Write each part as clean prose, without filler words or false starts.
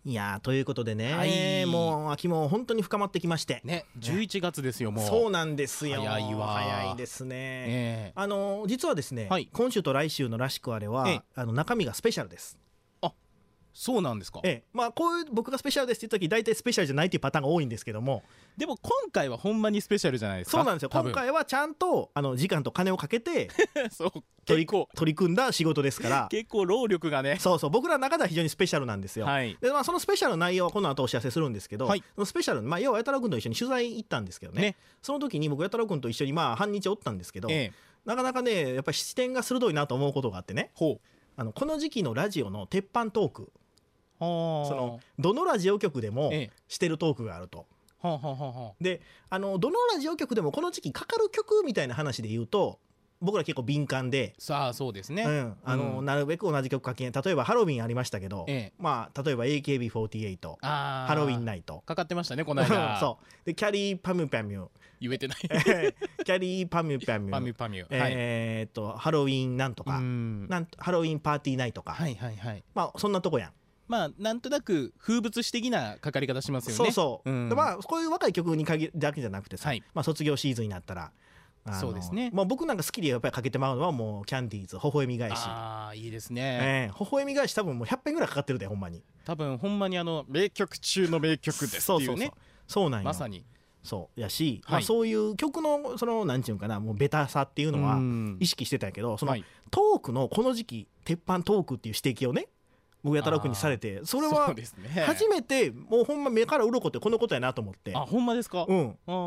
いやーということでね、 はい、 もう秋も本当に深まってきましてね、11月ですよ、もう。 そうなんですよ。 早いわ。 早いですね。実はですね、 はい、 今週と来週のらしくあれは、中身がスペシャルです。 そうなんですか。 まあこういう僕がスペシャルですって言った時大体スペシャルじゃないっていうパターンが多いんですけども、 でも今回はほんまにスペシャルじゃないですか。 そうなんですよ。今回はちゃんと時間と金をかけてそう取り組んだ仕事ですから結構労力がね、 そう僕らの中では非常にスペシャルなんですよ。で、そのスペシャルの内容はこの後お知らせするんですけど、そのスペシャル、要は弥太郎君と一緒に取材行ったんですけどね、その時に僕弥太郎君と一緒に半日おったんですけど、なかなかねやっぱり視点が鋭いなと思うことがあってね、この時期のラジオの鉄板トーク、どのラジオ局でもしてるトークがあると。でどのラジオ局でもこの時期かかる曲みたいな話で言うと僕ら結構敏感で、 そうですね、 なるべく同じ曲かけ、例えばハロウィンありましたけど、例えば AKB48 ハロウィンナイトかかってましたねこの間そうでキャリーパミュパミュ言えてないキャリーパミュパミュハロウィンなんとかハロウィンパーティーナイトか、そんなとこやん。 なんとなく風物詩的なかかり方しますよね。 こういう若い曲に限るだけじゃなくてさ、卒業シーズンになったらそうですね、 僕なんか好きでやっぱりかけてまうのはもうキャンディーズ微笑み返し。 いいですね、 微笑み返し多分もう100遍ぐらいかかってるでほんまに。 多分ほんまに名曲中の名曲ですっていうね。 そうなんよ。 まさにそうやし、そういう曲のそのなんていうかな、もうベタさっていうのは意識してたんやけど、そのトークのこの時期鉄板トークっていう指摘をね僕弥太郎君にされて、それは初めてもうほんま目から鱗ってこのことやなと思って。 ほんまですか。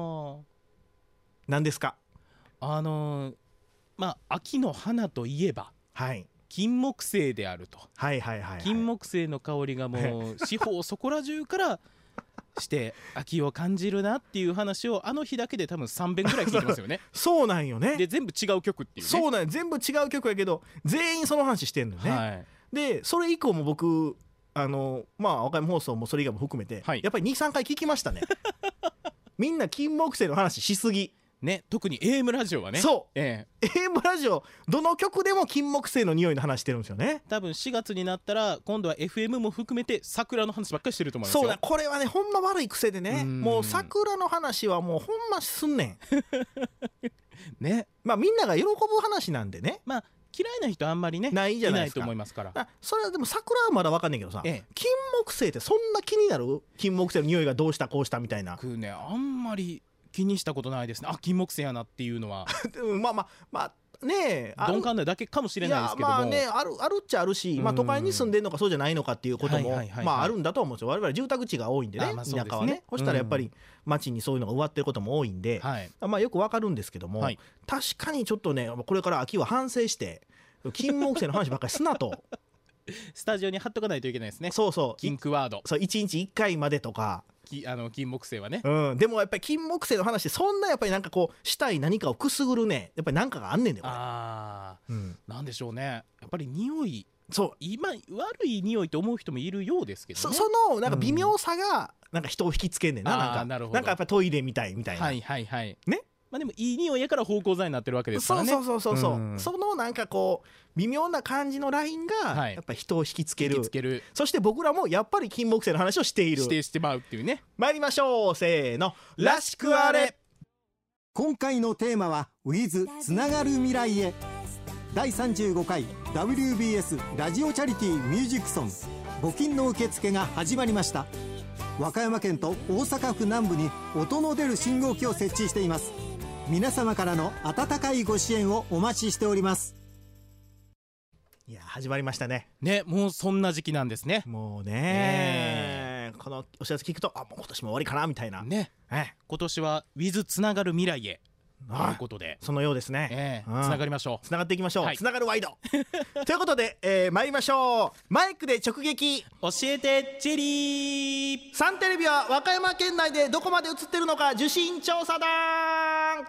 何ですか。 秋の花といえば金木犀であると。金木犀の香りがもう四方そこら中からして秋を感じるなっていう話を日だけで多分3遍ぐらい聞いてますよねそうなんよね。 で全部違う曲っていうね。 そうなんよ、全部違う曲やけど全員その話してんのよね。でそれ以降も僕和歌山放送もそれ以外も含めて、やっぱり 2,3 回聞きましたねみんな金木犀の話しすぎね、特に AM ラジオはね。 そう、AM ラジオどの曲でも金木犀の匂いの話してるんですよね。 多分4月になったら今度は FM も含めて桜の話ばっかりしてると思いますよ。 そうだ、これはねほんま悪い癖でね、もう桜の話はもうほんますんねんね。みんなが喜ぶ話なんでね、 嫌いな人あんまりねないじゃないですか。 いないと思いますから。 それはでも桜はまだ分かんないけどさ、金木犀ってそんな気になる？金木犀の匂いがどうしたこうしたみたいな。 僕ねあんまり気にしたことないですね。金木犀やなっていうのはねえ鈍感なだけかもしれないですけども、 あるっちゃあるし、都会に住んでんのかそうじゃないのかっていうこともあるんだと思うんですよ。我々住宅地が多いんでね、田舎はね。そしたらやっぱり町にそういうのが植わってることも多いんで、よくわかるんですけども、確かにちょっとねこれから秋は反省して金木犀の話ばっかりすなとスタジオに貼っとかないといけないですね。 キンクワード。 1日1回までとか。 金木犀はね、 でもやっぱり金木犀の話ってそんなやっぱりなんかこうしたい何かをくすぐるね、やっぱり何かがあんねんね。 なんでしょうね。やっぱり匂い、 悪い匂いと思う人もいるようですけどね。 そのなんか微妙さがなんか人を引きつけんねんな。なんかやっぱりトイレみたいなね。 でもいい匂いやから芳香剤になってるわけですからね。 そうそのなんかこう微妙な感じのラインがやっぱり人を引きつける。そして僕らもやっぱり金木犀の話をしている。 してまうっていうね。 参りましょう、せーの、らしくあれ。 今回のテーマは With つながる未来へ。第35回 WBS ラジオチャリティーミュージックソン募金の受付が始まりました。和歌山県と大阪府南部に音の出る信号機を設置しています。皆様からの温かいご支援をお待ちしております。 いや始まりましたね。 もうそんな時期なんですね。 もうね、このお知らせ聞くともう今年も終わりかなみたいなね。今年は With つながる未来へということで、 そのようですね。 つながりましょう。 つながっていきましょう。つながるワイドということで、参りましょう。マイクで直撃教えてチェリー。 サンテレビは和歌山県内でどこまで映ってるのか受信調査団。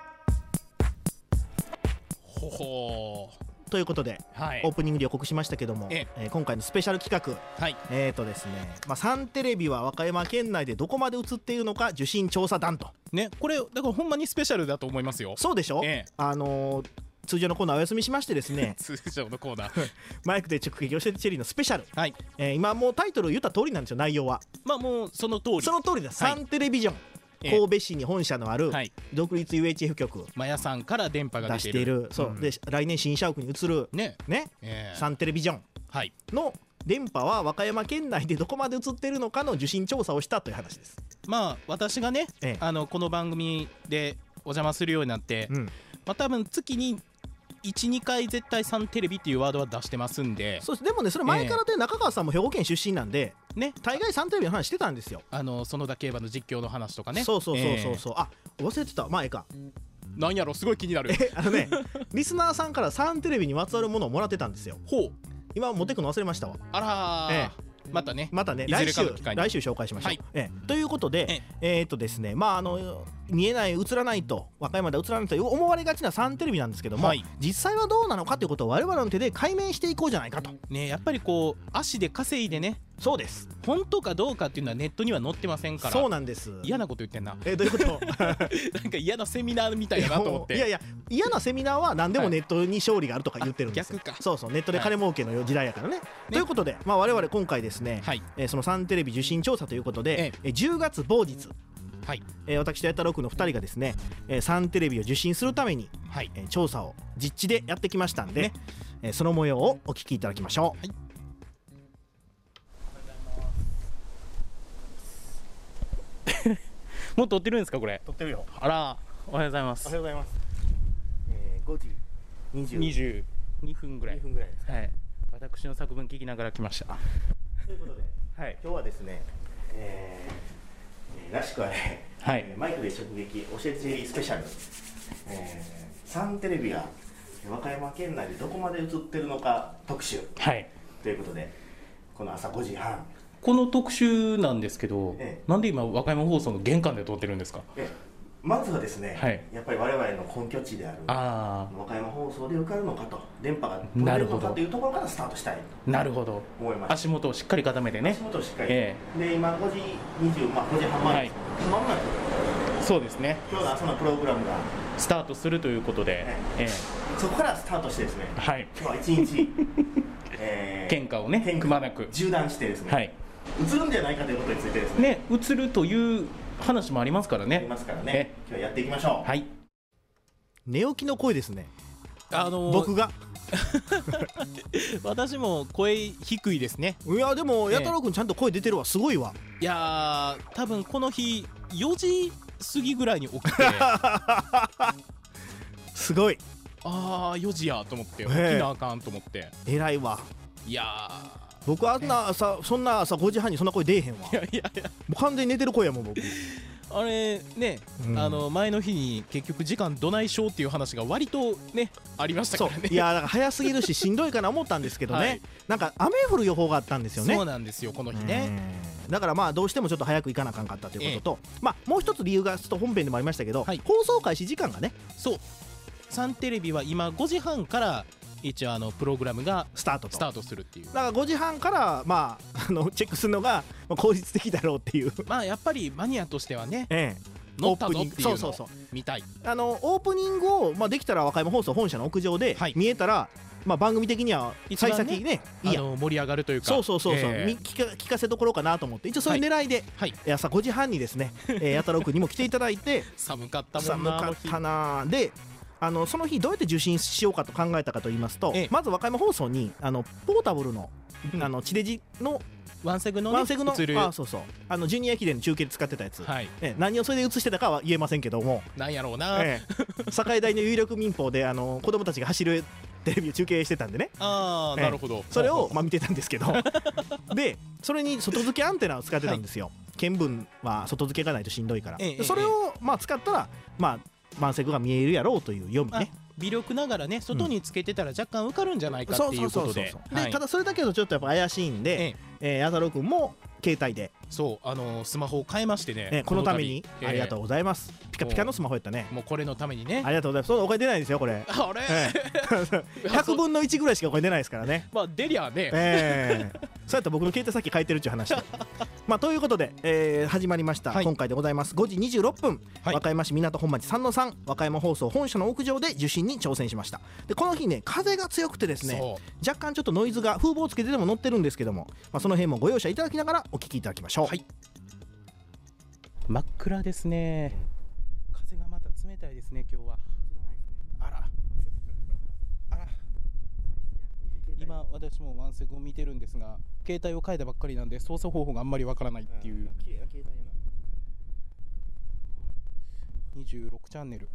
ということで、オープニングで予告しましたけども、今回のスペシャル企画、ですね、サンテレビは和歌山県内でどこまで映っているのか受信調査団と。 これだからほんまにスペシャルだと思いますよ。 そうでしょ。 通常のコーナーお休みしましてですね通常のコーナーマイクで直撃教えてチェリーのスペシャル、はい、今もうタイトル言った通りなんですよ、内容は。 まあもうその通りです。サンテレビジョン、神戸市に本社のある独立 UHF 局、 マヤさんから電波が出している、そう、で来年新社屋に移るね、サンテレビジョンの電波は和歌山県内でどこまで映っているのかの受信調査をしたという話です。 まあ私がね、この番組でお邪魔するようになって、まあ多分月に1、2回絶対サンテレビっていうワードは出してますんで。 そうです。でもね、それ前からで中川さんも兵庫県出身なんでね、大概サンテレビの話してたんですよ。 園田競馬の実況の話とかね。 そう、あ、忘れてた。まあええか。 なんやろ、すごい気になる。 リスナーさんからサンテレビにまつわるものをもらってたんですよ。ほう。今持ってくの忘れましたわ。 あらー、またね来週紹介しましょう。ということで、ですね、まあ見えない、映らないと、和歌山では映らないと思われがちなサンテレビなんですけども、実際はどうなのかということを我々の手で解明していこうじゃないかとね。やっぱりこう足で稼いでね。 そうです。 本当かどうかっていうのはネットには載ってませんから。 そうなんです。 嫌なこと言ってんな。 どういうこと？ なんか嫌なセミナーみたいだなと思って。 いやいや、嫌なセミナーは何でもネットに勝利があるとか言ってるんですよ。 逆か。 そう、ネットで金儲けの時代やからね。ということで、まあ我々今回ですね、そのサンテレビ受信調査ということで、10月某日、私とやったろくの2人がですね、サンテレビを受信するために、調査を実地でやってきましたんで、その模様をお聞きいただきましょう。 もう撮ってるんですか、これ。 撮ってるよ。 あら、おはようございます。 おはようございます。5時 22分ぐらい。 です。 はい。私の作文聞きながら来ました。 ということで、今日はですね、らしくはね、マイクで直撃教えてチェリースペシャル、サンテレビが和歌山県内でどこまで映ってるのか特集、ということで、この朝5時半。 この特集なんですけど、なんで今和歌山放送の玄関で撮ってるんですか？ まずはですね、やっぱり我々の本拠地である和歌山放送で受かるのかと、電波が取れるのかというところからスタートしたいと思います。 足元をしっかり固めてね。 足元をしっかり、で今5時20、5時半前ですけど、まもなくそうですね、 今日の朝のプログラムがスタートするということで、 そこからスタートしてですね、今日は1日喧嘩をねくまなく縦断してですね、映るんじゃないかということについてですね、 映るという話もありますからね。 ありますからね。今日はやっていきましょう。寝起きの声ですね。僕が私も声低いですね。 いやでも弥太郎君ちゃんと声出てるわ、すごいわ。 いや多分この日4時過ぎぐらいに起きてすごい。 4時やと思って起きなあかんと思って。 偉いわ。 いや僕そんな朝5時半にそんな声出えへんわ。もう完全に寝てる声やもん僕。 あれね、前の日に結局時間どないしょうっていう話が割とねありましたからね。 いやだから早すぎるししんどいかな思ったんですけどね、なんか雨降る予報があったんですよね。 そうなんですよ、この日ね。 だからまあどうしてもちょっと早く行かなあかんかったということと、まあもう一つ理由がちょっと本編でもありましたけど、放送開始時間がね、 そうサンテレビは今5時半から一応プログラムがスタートするっていう。 だから5時半からまあチェックするのが効率的だろうっていう。 まあやっぱりマニアとしてはね、乗ったぞっていうのを見たい。 オープニングをできたら和歌山放送本社の屋上で見えたら、まあ番組的には幸先ねいいや盛り上がるというか、 そう聞かせどころかなと思って、一応そういう狙いで朝5時半にですね弥太郎君にも来ていただいて寒かったもんな。 寒かったな。でその日どうやって受信しようかと考えたかと言いますと、まず和歌山放送にポータブルの地デジのワンセグの映る、ジュニア駅伝の中継で使ってたやつ、何をそれで映してたかは言えませんけども、 なんやろうな、 境大の有力民放で子供たちが走るテレビを中継してたんでね。 なるほど。 それを見てたんですけどでそれに外付けアンテナを使ってたんですよ。見分は外付けがないとしんどいから、それを使ったら満席が見えるやろうという読みね。 微力ながらね、外につけてたら若干受かるんじゃないかっていうことで、 ただそれだけだとちょっとやっぱ怪しいんで、弥太郎君も携帯でそうスマホを変えましてね、 このためにありがとうございます。ピカピカのスマホやったね。 もうこれのためにね、 ありがとうございます。そのお金出ないですよこれ。 あれ 100分の1ぐらいしかお金出ないですからね。 まあ出りゃね、 そうやったら僕の携帯さっき変えてるっていう話まあということで、始まりました、今回でございます。5時26分、和歌山市港本町3の3和歌山放送本社の屋上で受信に挑戦しました。でこの日ね、風が強くてですね、若干ちょっとノイズが風防をつけてでも乗ってるんですけども、その辺もご容赦いただきながらお聞きいただきましょう。 真っ暗ですね。風がまた冷たいですね今日は。あら今私もワンセグを見てるんですが、携帯を変えたばっかりなんで操作方法があんまりわからないっていう。26チャンネル、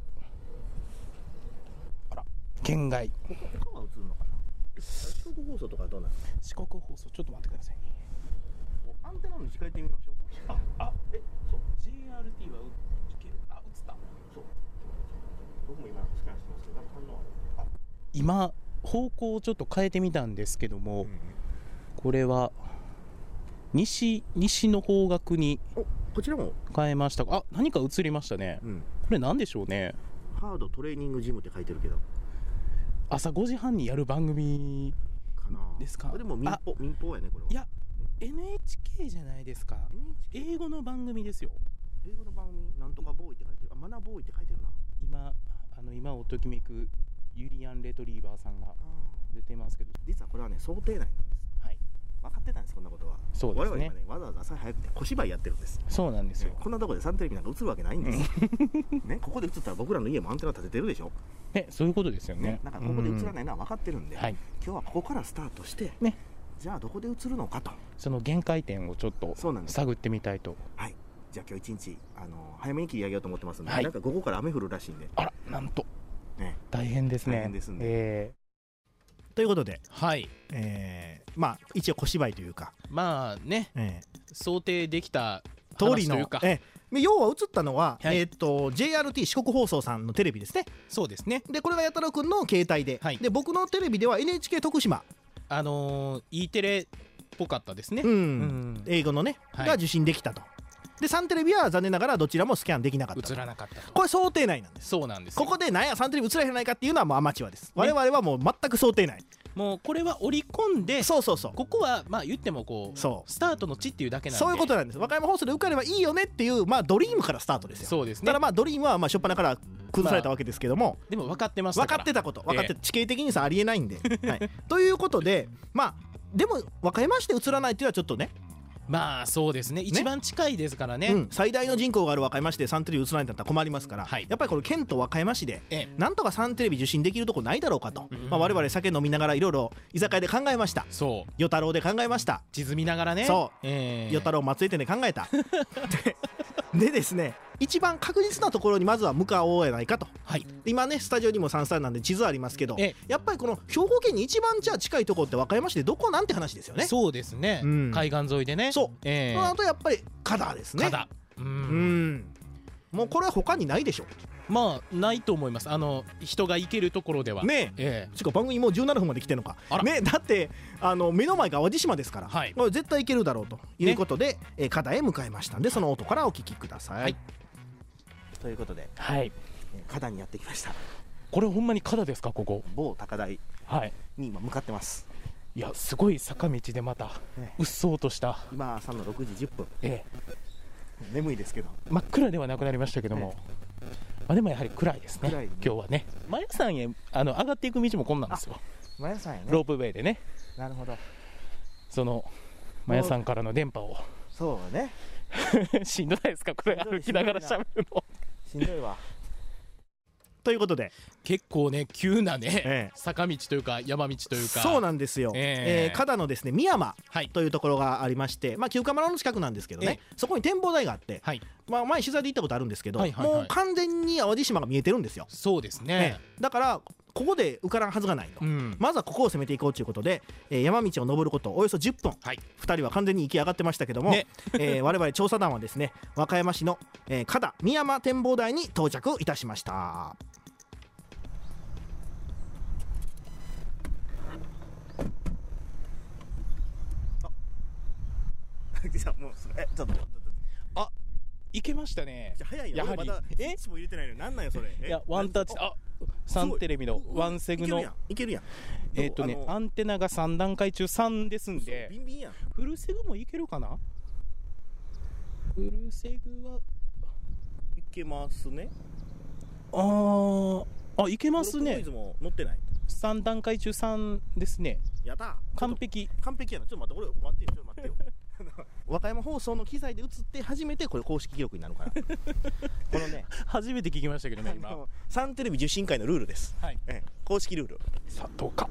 あら県外。 他は映るのかな。四国放送とかどうなの。 四国放送ちょっと待ってくださいね。 アンテナの位置変えてみましょうか。 そう JRT はいける。映った。そう僕も今スキャンしてますけど、反応今方向をちょっと変えてみたんですけども、これは西の方角にこちらも変えました。何か映りましたね、これ何でしょうね。 ハードトレーニングジムって書いてるけど、 朝5時半にやる番組ですか。 でも民放やねこれは。 いや NHK じゃないですか。英語の番組ですよ。 英語の番組、なんとかボーイって書いてる。マナーボーイって書いてるな。 今をときめくユリアン・レトリーバーさんが出てますけど、 実はこれはね想定内なんです。分かってたんです、こんなことは。 そうですね。 我々はね、わざわざ朝早くて小芝居やってるんです。 そうなんですよ。 こんなとこでサンテレビなんか映るわけないんですね。ここで映ったら僕らの家もアンテナ立ててるでしょ。 そういうことですよね。 だからここで映らないのは分かってるんで、今日はここからスタートしてね、じゃあどこで映るのかと、 その限界点をちょっと探ってみたいと。 じゃあ今日一日早めに切り上げようと思ってますんで、なんか午後から雨降るらしいんで。 なんと大変ですね。 大変ですんで。ということで、まあ一応小芝居というか、 まあね、想定できた通りの、要は映ったのは、JRT 四国放送さんのテレビですね。 そうですね。 でこれが弥太郎君の携帯で、で僕のテレビでは NHK 徳島、 E テレっぽかったですね。 英語のね、が受信できたと。でサンテレビは残念ながらどちらもスキャンできなかった。 映らなかったと。 これ想定内なんです。 そうなんです。 ここでなんやサンテレビ映らへんないかっていうのはもうアマチュアです。我々はもう全く想定内。 もうこれは織り込んで、ここはまあ言ってもこうスタートの地っていうだけなんで、 そういうことなんです。和歌山放送で受かればいいよねっていうドリームからスタートですよ。そうですね。ただドリームは初っ端から崩されたわけですけども、 でも分かってましたから。 分かってたこと、分かって地形的にさありえないんで、ということででも和歌山市で映らないっていうのはちょっとね。 まあそうですね、一番近いですからね、 最大の人口がある和歌山市でサンテレビ映らないんだったら困りますから、やっぱりこれ県と和歌山市でなんとかサンテレビ受信できるとこないだろうかと、我々酒飲みながらいろいろ居酒屋で考えました。与太郎で考えました。 地図見ながらね。 与太郎松江店で考えた。でですね、一番確実なところにまずは向かおうやないかと。今ねスタジオにも33なんで地図ありますけど、やっぱりこの兵庫県に一番じゃあ近いところって和歌山市でどこなんて話ですよね。 そうですね、海岸沿いでね。 そう、あとやっぱり加田ですね。もうこれは他にないでしょ。 まあないと思います。人が行けるところではね。しかも番組もう17分まで来てるのかね。だって目の前が淡路島ですから、絶対行けるだろうということで加田へ向かいましたんで、その音からお聞きください。ということで加田にやってきました。 これほんまに加田ですか。ここ某高台に今向かってます。 いやすごい坂道でまたうっそうとした今朝の6時10分。眠いですけど真っ暗ではなくなりましたけども、でもやはり暗いですね。今日はね、マヤ山へ上がっていく道もこんなんですよ。 マヤ山へね、 ロープウェイでね。 なるほど。 そのマヤ山からの電波を。 そうね。 しんどいですかこれ歩きながら喋るの。 しんどいわ。ということで結構ね急なね、坂道というか山道というか。 そうなんですよ。加田のですね美山というところがありまして、旧蒲村の近くなんですけどね、そこに展望台があって、前取材で行ったことあるんですけど、もう完全に淡路島が見えてるんですよ。 そうですね。 だからここで受からんはずがないと、まずはここを攻めていこうということで、山道を登ることおよそ10分、2人は完全に行き上がってましたけども、我々調査団はですね和歌山市の、加田美山展望台に到着いたしました。 もうちょっとあ、いけましたね。 早いよ。やはりまだスイッチも入れてないのなんなんよそれ。 いやワンタッチ、サンテレビのワンセグのいけるやん。 アンテナが3段階中3ですんで、 ビンビンやん。 フルセグもいけるかな。フルセグはいけますね。 いけますね。 ノイズも乗ってない。 3段階中3ですね。 やった完璧やな。ちょっと待ってよ和歌山放送の機材で映って初めてこれ公式記録になるからこのね初めて聞きましたけどね今サンテレビ受信会のルールです、はい、公式ルール。 さあどうか。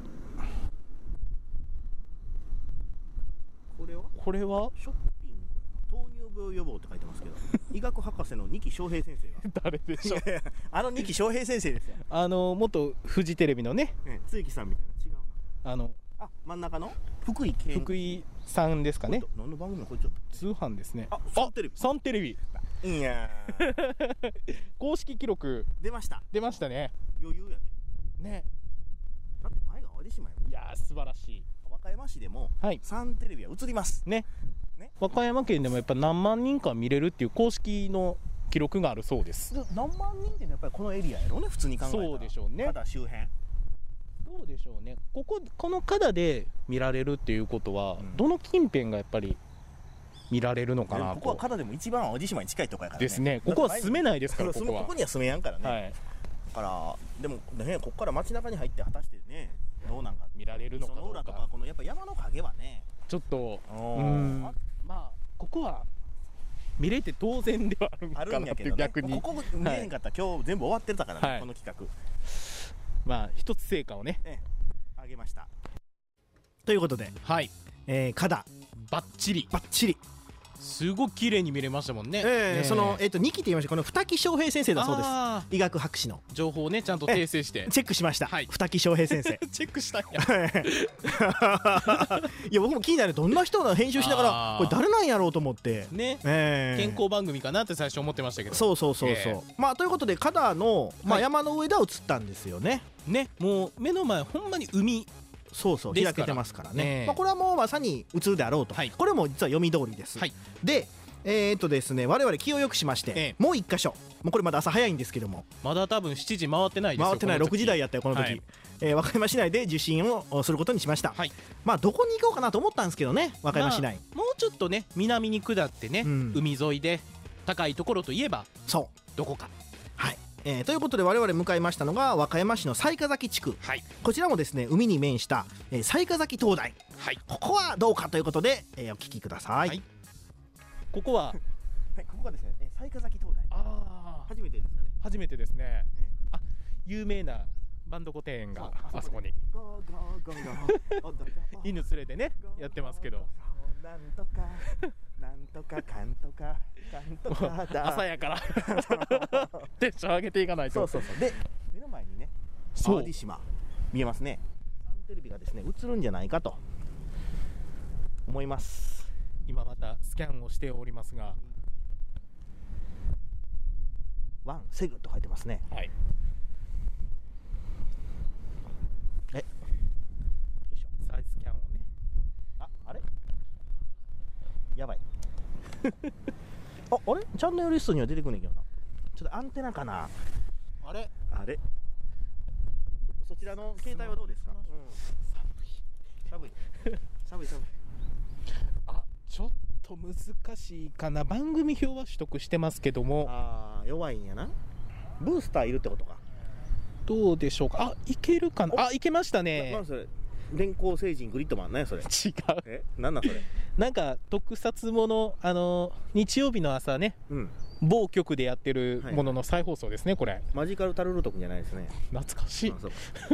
これはショッピング糖尿病予防って書いてますけど医学博士の二木翔平先生が誰でしょう二木翔平先生ですよ。 元フジテレビのね、 露木さんみたいな。違うな。真ん中の福井さんですかね。 何の番組のこれちょっと通販ですね。 サンテレビいや公式記録出ましたね。 余裕やね。 だって前が淡路島やもん。 いやー素晴らしい。 和歌山市でもサンテレビは映りますね。和歌山県でもやっぱ何万人か見れるっていう公式の記録があるそうです。 何万人ってやっぱりこのエリアやろね普通に考えたら。 そうでしょうね。 ただ周辺どうでしょうね。このカダで見られるっていうことは、どの近辺がやっぱり見られるのかなと。 ここはカダでも一番淡路島に近いとこやからね。 ですね。ここは住めないですから。ここには住めやんからね、だからでもねここから街中に入って果たしてねどうなんか見られるのかどうか。 その裏とかこのやっぱ山の影はねちょっとここは見れて当然ではあるかなっていう、逆にここ見れへんかったら今日全部終わってたからね、この企画一つ成果をねあげましたということで、カダバッチリすごく綺麗に見れましたもんね。 その2期って言いましたこの二木翔平先生だそうです。医学博士の情報をねちゃんと訂正してチェックしました。二木翔平先生チェックしたんやいや僕も気になるどんな人が編集しながらこれ誰なんやろうと思ってね、健康番組かなって最初思ってましたけど。 そうということでカダの山の上では映ったんですよね。 もう目の前ほんまに海開けてますからね。これはもうまさに映るであろうと。これも実は読み通りです。でですね我々気をよくしましてもう一箇所、もうこれまだ朝早いんですけどもまだ多分7時回ってないですよ。 回ってない6時台やったよこの時。和歌山市内で受信をすることにしました。どこに行こうかなと思ったんですけどね和歌山市内もうちょっとね南に下ってね海沿いで高いところといえばどこか。 ということで我々向かいましたのが和歌山市の雑賀崎地区、こちらもですね海に面した雑賀崎灯台、ここはどうかということでお聞きください。 ここはですね雑賀崎灯台初めてですかね。 初めてですね。有名なバンド御殿園があそこに犬連れてねやってますけどなんとかかんとか朝やからテンション上げていかないと。 で目の前にね淡路島見えますね。サンテレビがですね映るんじゃないかと思います。 今またスキャンをしておりますがワンセグと書いてますね。よいしょサイズスキャンをね。 あれやばいあれチャンネルリストには出てくんねんけどな。ちょっとアンテナかな。あれそちらの携帯はどうですか。寒いちょっと難しいかな。番組表は取得してますけども弱いんやな。ブースターいるってことか。 どうでしょうか。いけるかな。いけましたね。 何それ電光星人グリッドマンねそれ。 違う。 なんなんそれ。 なんか特撮もの日曜日の朝ね、某局でやってるものの再放送ですねこれ。 マジカルタルルト君じゃないですね。 懐かしい。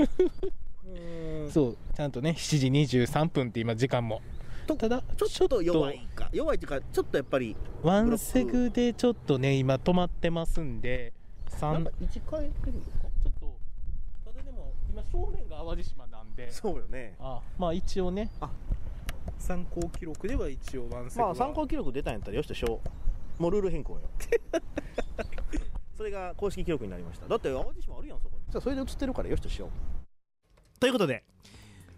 そうちゃんとね7時23分って今時間もただちょっと弱いっていうかちょっとやっぱりワンセグでちょっとね今止まってますんでなんか位置変えてるのかちょっと。ただでも今正面が淡路島なんでそうよね。 一応ね参考記録では一応ワンセグは参考記録出たんやったらよしとしよう。もうルール変更よそれが公式記録になりました。だって淡路島あるやんそこに。それで映ってるからよしとしようということで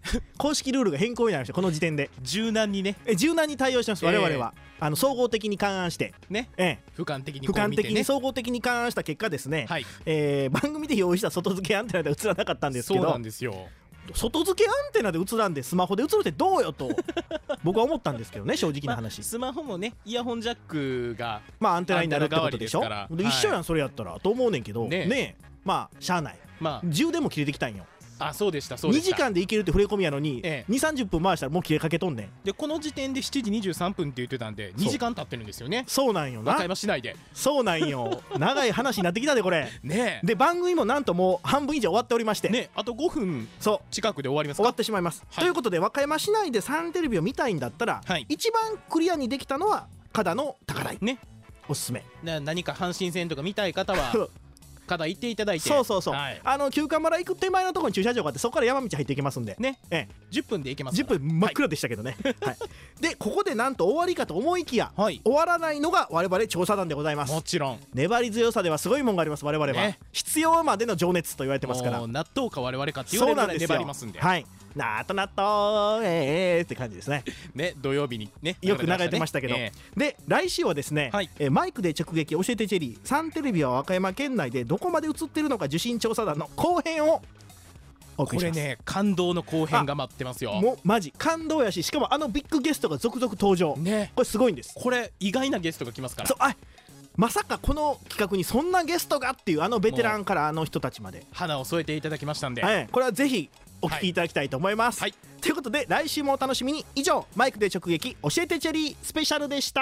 公式ルールが変更になりました。この時点で柔軟にね、 柔軟に対応してます。我々は総合的に勘案してね、俯瞰的に俯瞰的に総合的に勘案した結果ですね、番組で用意した外付けアンテナで映らなかったんですけど、 そうなんですよ。 外付けアンテナで映らんでスマホで映るってどうよと僕は思ったんですけどね、正直な話。 スマホもね、イヤホンジャックがアンテナになるってことでしょ。 で一緒やんそれやったらと思うねんけどね。しゃあない、充電も切れてきたんよ。 そうでしたそうでした。 2時間でいけるって触れ込みやのに、2、30分回したらもう切れかけとんねん。 でこの時点で7時23分って言ってたんで2時間経ってるんですよね。 そうなんよな、 和歌山市内で。 そうなんよ長い話になってきたでこれね。 で番組もなんともう半分以上終わっておりましてね、あと5分近くで終わりますか。 終わってしまいます、ということで和歌山市内でサンテレビを見たいんだったら、一番クリアにできたのは加田の高台ね、おすすめ。 何か阪神戦とか見たい方は加田行っていただいて、 そう旧館村行く手前のところに駐車場があって、そこから山道入っていけますんでね、 10分で行けます。 10分真っ暗でしたけどね、でここでなんと終わりかと思いきや、終わらないのが我々調査団でございます。 もちろん粘り強さではすごいもんがあります。我々は必要までの情熱と言われてますから、 納豆か我々かって言われるぐらい粘りますんで、 納豆って感じですね。 土曜日にねよく流れてましたけど、で来週はですね、マイクで直撃教えてチェリー、サンテレビは和歌山県内でどこまで映ってるのか受信調査団の後編をお送りします。 これね、感動の後編が待ってますよ。 もうマジ感動やし、しかもビッグゲストが続々登場ね。これすごいんです。 これ意外なゲストが来ますから。 まさかこの企画にそんなゲストがっていうベテランから人たちまで花を添えていただきましたんで、 これはぜひお聞きいただきたいと思います、ということで来週もお楽しみに。以上、マイクで直撃教えてチェリースペシャルでした。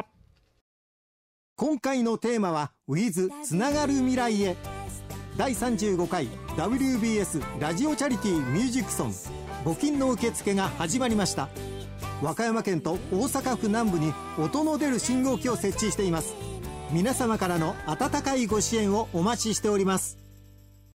今回のテーマは With つながる未来へ。第35回 WBS ラジオチャリティーミュージックソン募金の受付が始まりました。和歌山県と大阪府南部に音の出る信号機を設置しています。皆様からの温かいご支援をお待ちしております。